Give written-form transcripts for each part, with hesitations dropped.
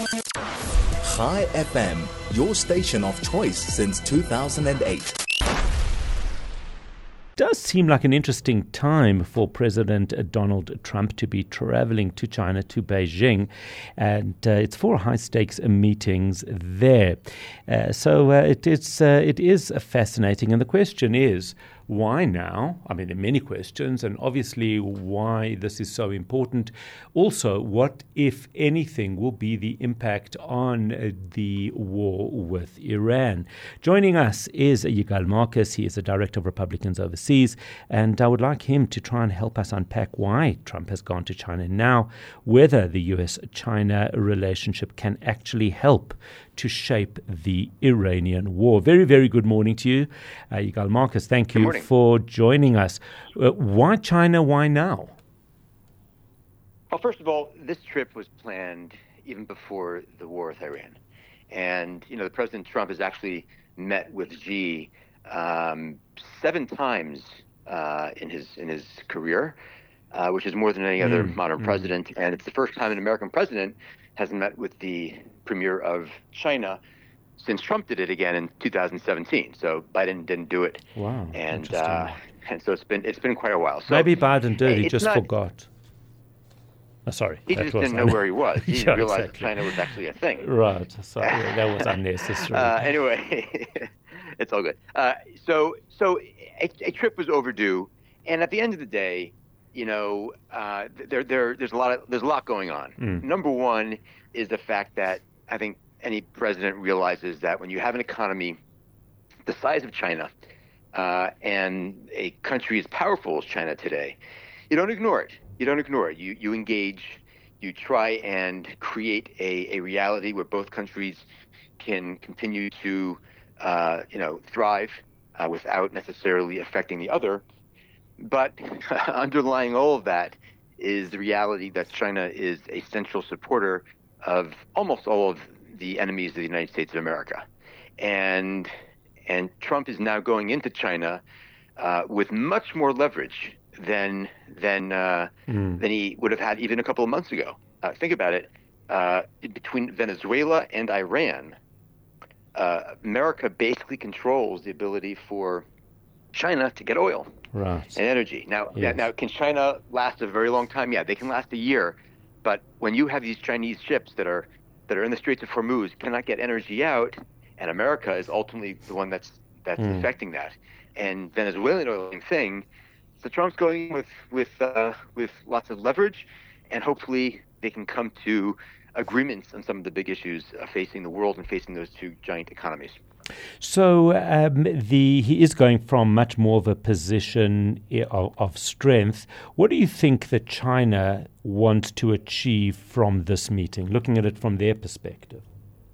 Chai FM, your station of choice since 2008. Does seem like an interesting time for President Donald Trump to be traveling to China, to Beijing, and it's for high-stakes meetings there. So it is fascinating, and the question is, why now? I mean, there are many questions, and obviously why this is so important. Also, what, if anything, will be the impact on the war with Iran? Joining us is Yigal Marcus. He is the Director of Republicans Overseas, and I would like him to try and help us unpack why Trump has gone to China now, whether the US-China relationship can actually help to shape the Iranian war. Very, very good morning to you, Yigal Marcus. Thank you for joining us. Why China? Why now? Well, first of all, this trip was planned even before the war with Iran. And, the President Trump has actually met with Xi 7 times in his career, which is more than any other modern president. And it's the first time an American president has met with the premier of China since Trump did it again in 2017. So Biden didn't do it. Wow. And so it's been quite a while. So maybe Biden did. He just forgot. Oh, sorry. He just didn't know where he was. He didn't realize that China was actually a thing. Right. Sorry. That was unnecessary. Anyway, it's all good. So a trip was overdue. And at the end of the day, there's a lot going on. Number one is the fact that I think any president realizes that when you have an economy the size of China and a country as powerful as China today, you don't ignore it. You engage. You try and create a reality where both countries can continue to thrive without necessarily affecting the other. But underlying all of that is the reality that China is a central supporter of almost all of the enemies of the United States of America. And Trump is now going into China with much more leverage than he would have had even a couple of months ago. Think about it. Between Venezuela and Iran, America basically controls the ability for China to get oil and energy. Now, can China last a very long time? Yeah, they can last a year. But when you have these Chinese ships that are in the Straits of Hormuz, cannot get energy out, and America is ultimately the one that's affecting that. And Venezuelan oil, same thing. So Trump's going with lots of leverage, and hopefully they can come to agreements on some of the big issues facing the world and facing those two giant economies. So he is going from much more of a position of strength. What do you think that China wants to achieve from this meeting, looking at it from their perspective?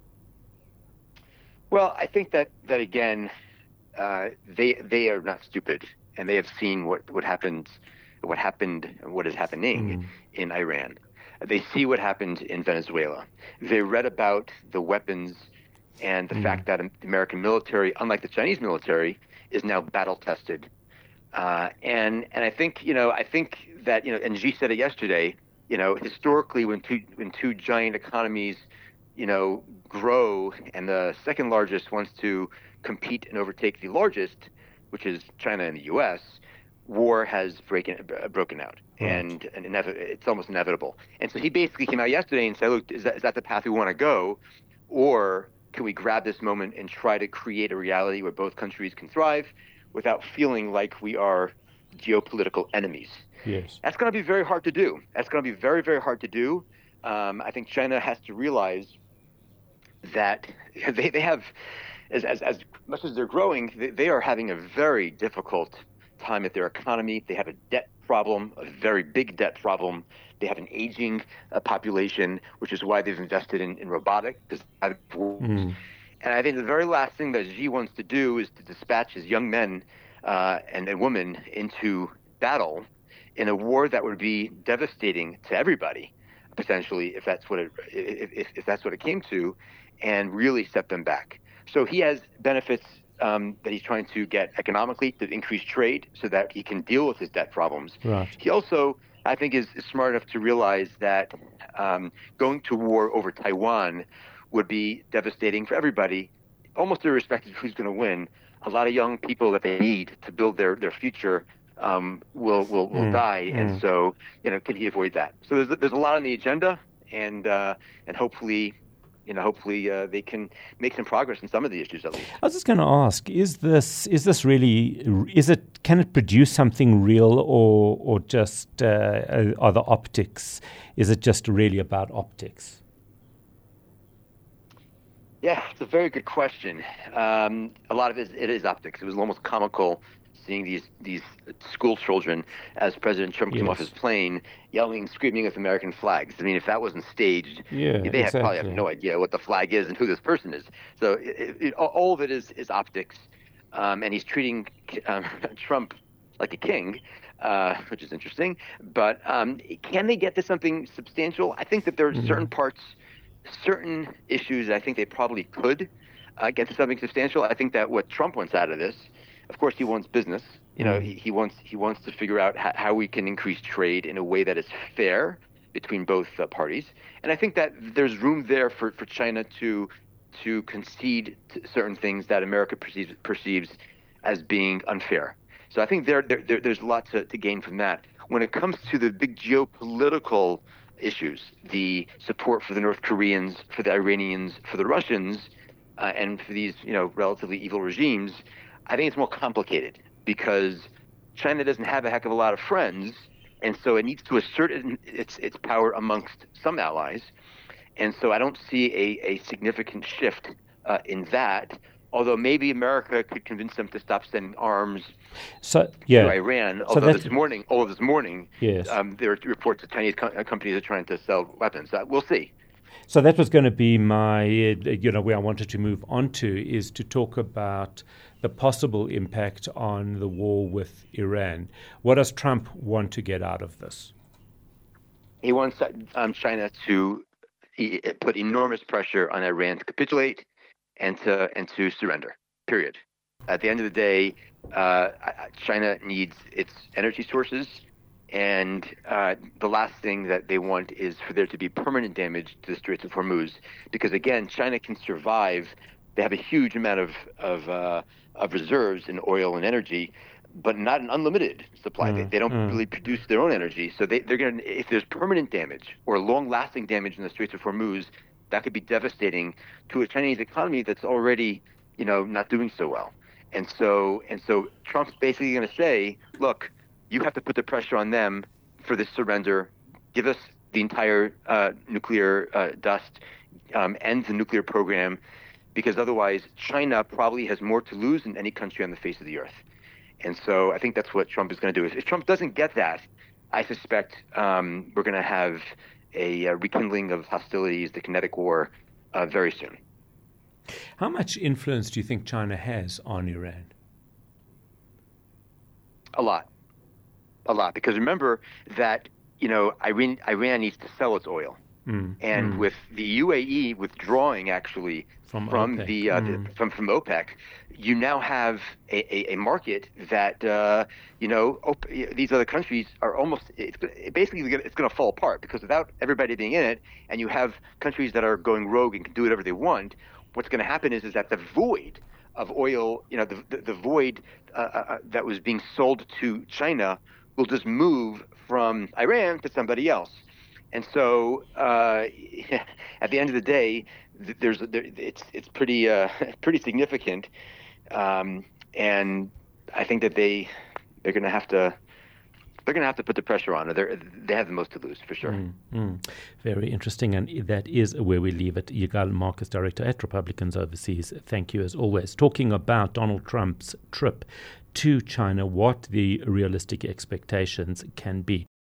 Well, I think that again, they are not stupid, and they have seen what happened, and what is happening in Iran. They see what happened in Venezuela. They read about the weapons and the fact that the American military, unlike the Chinese military, is now battle tested. And I think that and Xi said it yesterday. Historically, when two giant economies, grow, and the second largest wants to compete and overtake the largest, which is China and the U.S., war has broken out, and it's almost inevitable. And so he basically came out yesterday and said, "Look, is that the path we want to go, or can we grab this moment and try to create a reality where both countries can thrive without feeling like we are geopolitical enemies?" Yes. That's going to be very hard to do. Very, very hard to do. I think China has to realize that they have, as much as they're growing, they are having a very difficult time at their economy. They have a debt problem, a very big debt problem. They have an aging population, which is why they've invested in robotics. And I think the very last thing that Xi wants to do is to dispatch his young men and women into battle in a war that would be devastating to everybody, potentially, if that's what it came to, and really set them back. So he has benefits that he's trying to get economically to increase trade so that he can deal with his debt problems. Right. He also, I think, is smart enough to realize that going to war over Taiwan would be devastating for everybody, almost irrespective of who's going to win. A lot of young people that they need to build their future will die, and so can he avoid that? So there's a lot on the agenda, and hopefully they can make some progress in some of the issues at least. I was just going to ask: can it produce something real, or just are the optics? Is it just really about optics? Yeah, it's a very good question. A lot of it is optics. It was almost comical seeing these school children as President Trump came off his plane yelling, screaming with American flags. I mean, if that wasn't staged, they probably have no idea what the flag is and who this person is. So all of it is optics, and he's treating Trump like a king, which is interesting. But can they get to something substantial? I think that there are certain issues I think they probably could get to something substantial. I think that what Trump wants out of this, of course, he wants business. He wants to figure out how we can increase trade in a way that is fair between both parties. And I think that there's room there for China to concede to certain things that America perceives as being unfair. So I think there's a lot to gain from that. When it comes to the big geopolitical issues, the support for the North Koreans, for the Iranians, for the Russians, and for these relatively evil regimes, I think it's more complicated because China doesn't have a heck of a lot of friends, and so it needs to assert its power amongst some allies. And so I don't see a significant shift in that, although maybe America could convince them to stop sending arms to Iran. Although this morning, there are reports that Chinese companies are trying to sell weapons. We'll see. So that was going to be my, where I wanted to move on to, is to talk about the possible impact on the war with Iran. What does Trump want to get out of this? He wants China to put enormous pressure on Iran to capitulate and to surrender, period. At the end of the day, China needs its energy sources, and the last thing that they want is for there to be permanent damage to the Straits of Hormuz, because again, China can survive. They have a huge amount of reserves in oil and energy, but not an unlimited supply. They don't really produce their own energy, so they're going to. If there's permanent damage or long-lasting damage in the Straits of Hormuz, that could be devastating to a Chinese economy that's already, not doing so well. And so Trump's basically going to say, look, you have to put the pressure on them for this surrender. Give us the entire nuclear dust, end the nuclear program, because otherwise China probably has more to lose than any country on the face of the earth. And so I think that's what Trump is going to do. If Trump doesn't get that, I suspect we're going to have a rekindling of hostilities, the kinetic war, very soon. How much influence do you think China has on Iran? A lot. Because remember that, Iran needs to sell its oil. And with the UAE withdrawing actually from OPEC. From OPEC, you now have a market that these other countries are almost it's going to fall apart, because without everybody being in it, and you have countries that are going rogue and can do whatever they want, what's going to happen is that the void of oil, the void that was being sold to China will just move from Iran to somebody else. And so, at the end of the day, it's pretty significant, and I think that they're going to have to put the pressure on. They have the most to lose, for sure. Very interesting, and that is where we leave it. Yigal Marcus, Director at Republicans Overseas. Thank you as always. Talking about Donald Trump's trip to China, what the realistic expectations can be.